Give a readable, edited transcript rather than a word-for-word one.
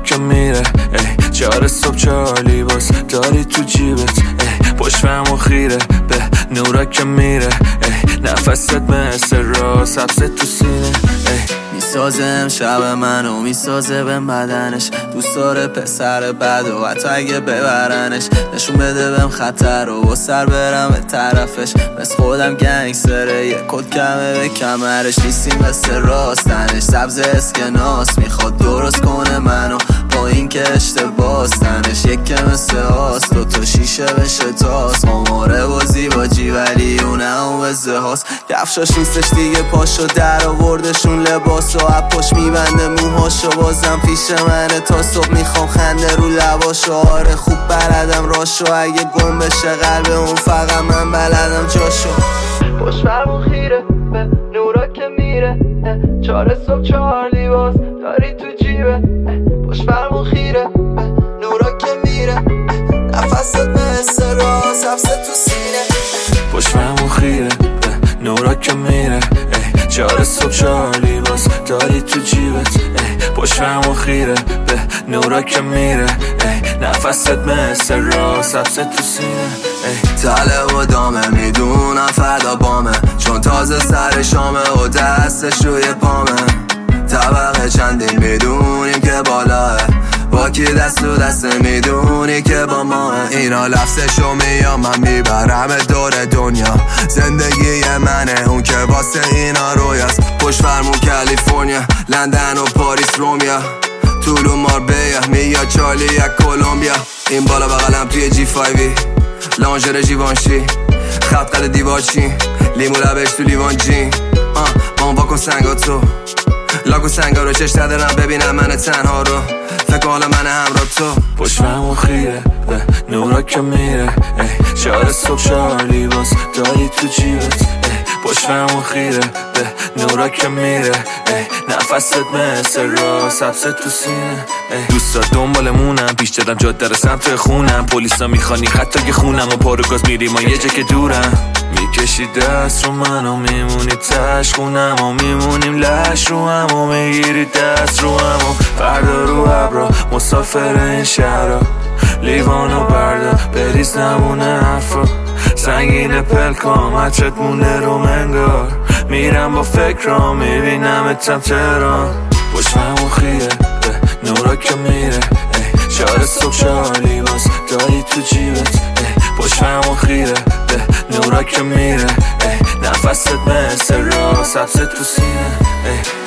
که میره ای 4 صبح 4 لیباس داری تو جیبت ای پشتم و خیره به نورا که میره ای نفست مثل راس حبست تو سینه ای میسازه امشب منو میسازه به بدنش دوست داره پسر بد و حتی اگه ببرنش نشون بده بهم خطر و با سر برم به طرفش مثل خودم گنگستره یه کد کمه به کمرش نیستی مثل راستنش سبز اسکناس میخواد درست کنه منو با این که اشتباس تنش یک مثل آس 2 تا شیشه بشه تاس قماره بازی باجی ولی اونه هم وزه هاست کفشاش نیستش دیگه پاشو در آوردشون لباس و اپاش میبنده موهاشو بازم پیش منه تا صبح میخوام خنده رو لباشو آره خوب بلدم راشو اگه گم بشه قلب اون فقط من بلدم جاشو پشتم خیره به نورا که میره 4 صبح 4 لیباس داری تو جیبه پشتم خیره به نورا که میره نفست مثل راس حبست تو سینه پشتم خیره به نورا که میره ای 4 صبح 4 لیباس داری تو جیبت ای پشتم خیره به نورا که میره ای نفست مثل راس حبست تو سینه ای تله و دامه میدونم فردا بامه چون تازه سر شامه و دستش روی پامه طبقه چندین میدونیم که بالاه با کی دست و دست میدونی که با ماه اینا لفظشو میام من میبرم دور دنیا زندگی منه اون که واسه اینا رویاست پشت فرمون کالیفرنیا لندن و پاریس رومیا طولو ماربیا میاد چارلی یک کولومبیا این بالا بغلم توی جی 5 لانجر جیوانشی خط قد دیوار چین لیمو لبش تو لیوان جین با کن سنگا تو لاکو سنگا رو چشت ندارم ببینم من تنها رو فکر حالا من همراه تو پشتم خیره به نورا که میره ای 4 صبح 4 لیباس داری تو جیبت ای پشتم خیره به نورا که میره ای نفست مثل راس حبست تو سینه ای دوستا دنبالمونم پیش دادم جاده رو سمت خونم پلیسا میخوانی حتی که خونم و پارو گاز میریم و یه جا که دورم میکشی دست رو منو میمونی تش خونم و میمونیم لش رو هم و میگیری دست رو هم و فردا رو ابرا مسافر این شهرها لیوانو بردا بریز نمونه حرفا سنگین پلکام حچت مونه رو منگار میرم با فکرام میبینم اتم تهران پشتم خیره به نورا که میره ای 4 صبح 4 لیباس داری تو جیبت ای پشتم خیره به نورا که میره ای نفست مثل راس حبست تو سینه ای